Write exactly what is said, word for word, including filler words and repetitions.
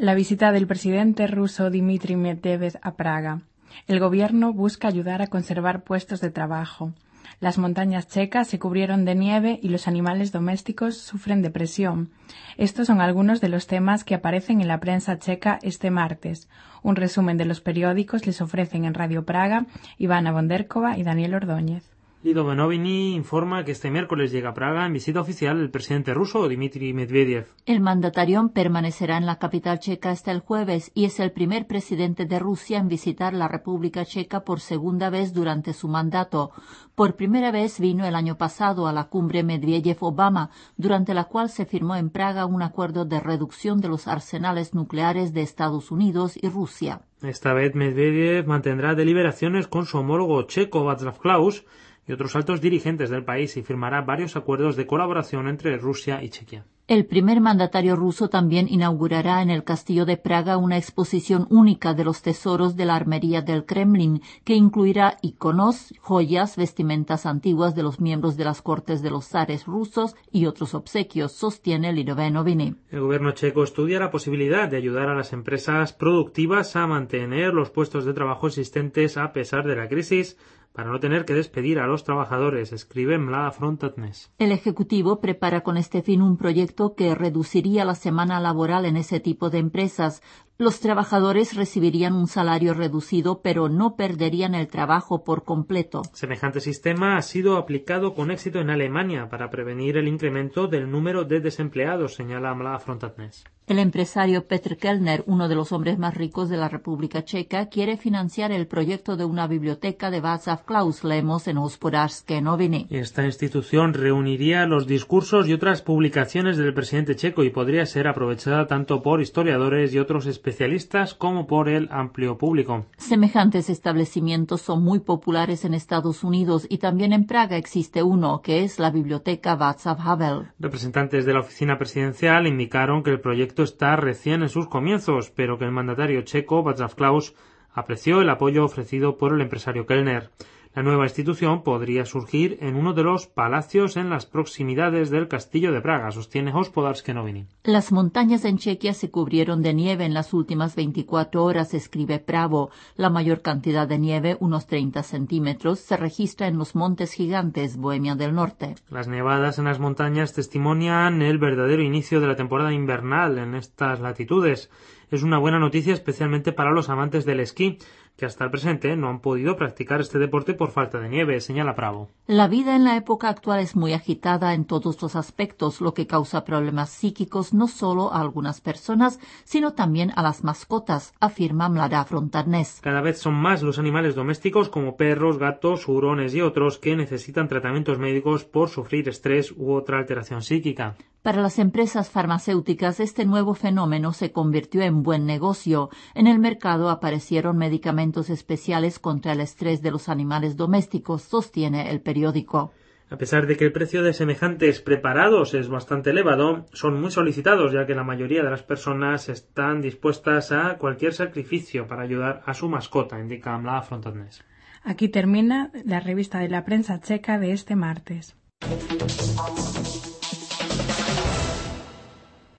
La visita del presidente ruso Dmitry Medvedev a Praga. El gobierno busca ayudar a conservar puestos de trabajo. Las montañas checas se cubrieron de nieve y los animales domésticos sufren depresión. Estos son algunos de los temas que aparecen en la prensa checa este martes. Un resumen de los periódicos les ofrecen en Radio Praga Ivana Bonderkova y Daniel Ordóñez. Lido Benovini informa que este miércoles llega a Praga en visita oficial el presidente ruso Dmitry Medvedev. El mandatario permanecerá en la capital checa hasta el jueves y es el primer presidente de Rusia en visitar la República Checa por segunda vez durante su mandato. Por primera vez vino el año pasado a la cumbre Medvedev-Obama, durante la cual se firmó en Praga un acuerdo de reducción de los arsenales nucleares de Estados Unidos y Rusia. Esta vez Medvedev mantendrá deliberaciones con su homólogo checo Václav Klaus y otros altos dirigentes del país y firmará varios acuerdos de colaboración entre Rusia y Chequia. El primer mandatario ruso también inaugurará en el Castillo de Praga una exposición única de los tesoros de la armería del Kremlin, que incluirá iconos, joyas, vestimentas antiguas de los miembros de las cortes de los zares rusos y otros obsequios, sostiene Lido Benovini. El gobierno checo estudia la posibilidad de ayudar a las empresas productivas a mantener los puestos de trabajo existentes a pesar de la crisis, para no tener que despedir a los trabajadores, escribe Mlada Frontatnes. El Ejecutivo prepara con este fin un proyecto que reduciría la semana laboral en ese tipo de empresas. Los trabajadores recibirían un salario reducido, pero no perderían el trabajo por completo. Semejante sistema ha sido aplicado con éxito en Alemania para prevenir el incremento del número de desempleados, señala Mlada Frontatnes. El empresario Petr Kellner, uno de los hombres más ricos de la República Checa, quiere financiar el proyecto de una biblioteca de Václav Klaus, leemos en Hospodářské noviny. Esta institución reuniría los discursos y otras publicaciones del presidente checo y podría ser aprovechada tanto por historiadores y otros especialistas como por el amplio público. Semejantes establecimientos son muy populares en Estados Unidos y también en Praga existe uno, que es la Biblioteca Václav Havel. Representantes de la oficina presidencial indicaron que el proyecto está recién en sus comienzos, pero que el mandatario checo Václav Klaus apreció el apoyo ofrecido por el empresario Kellner. La nueva institución podría surgir en uno de los palacios en las proximidades del Castillo de Praga, sostiene Hospodářské noviny. Las montañas en Chequia se cubrieron de nieve en las últimas veinticuatro horas, escribe Pravo. La mayor cantidad de nieve, unos treinta centímetros, se registra en los Montes Gigantes, Bohemia del Norte. Las nevadas en las montañas testimonian el verdadero inicio de la temporada invernal en estas latitudes. Es una buena noticia especialmente para los amantes del esquí, que hasta el presente no han podido practicar este deporte por falta de nieve, señala Pravo. La vida en la época actual es muy agitada en todos los aspectos, lo que causa problemas psíquicos no solo a algunas personas, sino también a las mascotas, afirma Mlada Frontatnes. Cada vez son más los animales domésticos como perros, gatos, hurones y otros que necesitan tratamientos médicos por sufrir estrés u otra alteración psíquica. Para las empresas farmacéuticas, este nuevo fenómeno se convirtió en buen negocio. En el mercado aparecieron medicamentos especiales contra el estrés de los animales domésticos, sostiene el periódico. A pesar de que el precio de semejantes preparados es bastante elevado, son muy solicitados, ya que la mayoría de las personas están dispuestas a cualquier sacrificio para ayudar a su mascota, indica Mlada Frontatnes. Aquí termina la revista de la prensa checa de este martes.